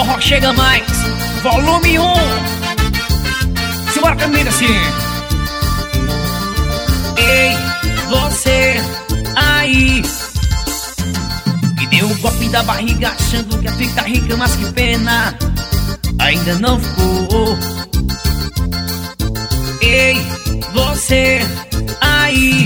forró chega mais, volume 1. Simbora comigo assim. Ei, você aí que deu o golpe da barriga achando que ia ficar rica, mas que pena, ainda não ficou. Ei, você aí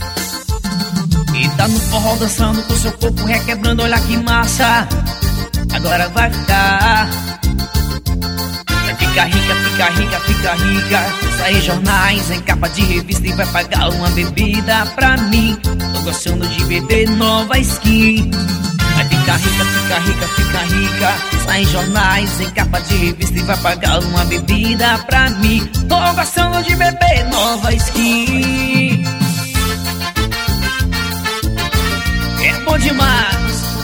e tá no forró dançando com seu corpo requebrando, olha que massa. Agora vai ficar. Vai ficar rica, fica rica, fica rica. Sai jornais em capa de revista e vai pagar uma bebida pra mim. Tô gostando de beber nova skin. Vai ficar rica, fica rica, fica rica. Sai jornais em capa de revista e vai pagar uma bebida pra mim. Tô gostando de beber nova skin. É bom demais.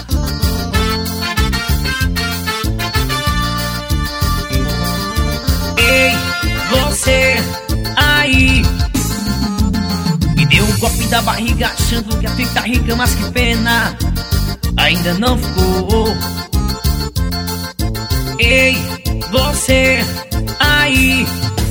Ei, você aí me deu um golpe da barriga achando que ia ficar rica, mas que pena, ainda não ficou. Ei, você aí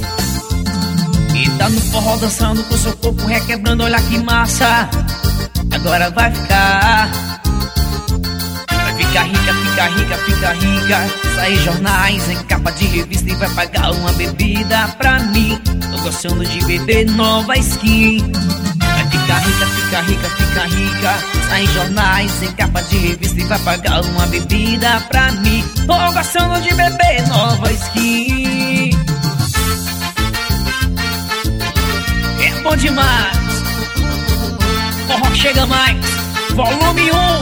e tá no forró dançando com seu corpo requebrando, olha que massa. Agora vai ficar. Vai ficar rica, fica rica, fica rica. Sai jornais em capa de revista e vai pagar uma bebida pra mim. Tô gostando de beber nova skin. Vai ficar rica, fica rica, fica rica. Sai jornais em capa de revista e vai pagar uma bebida pra mim. Tô gostando de beber nova skin. É bom demais. Forró chega mais, volume 1.